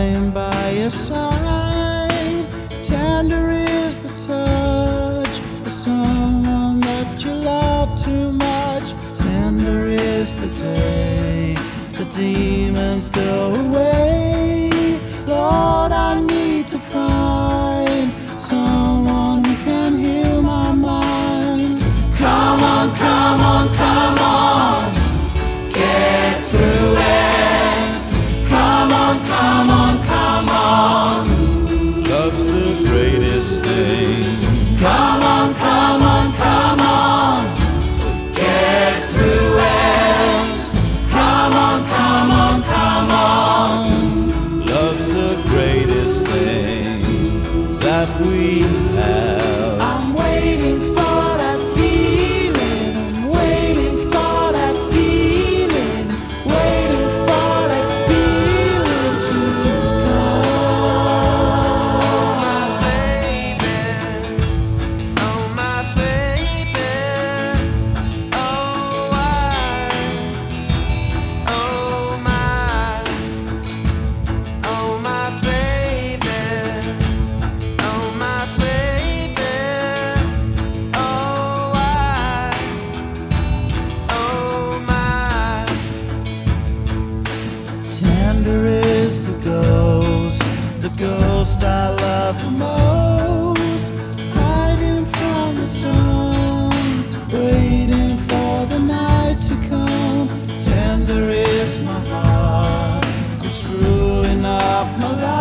lying by your side. Tender is the touch of someone that you love too much. Tender is the day the demons go away. Lord, I need to find someone who can heal my mind. Come on, come on, come on, get through it. Come on, come on, come on, love's the greatest thing. Come on, come on, come on, get through it. Come on, come on, come on, love's the greatest thing that we have. I'm waiting for that feeling. I'm waiting for that feeling. Waiting for that feeling to come. Oh my baby, oh I, oh my baby, oh my baby, oh I, oh my. Tender is the ghost I love the most, hiding from the sun, waiting for the night to come. Tender is my heart, I'm screwing up my life.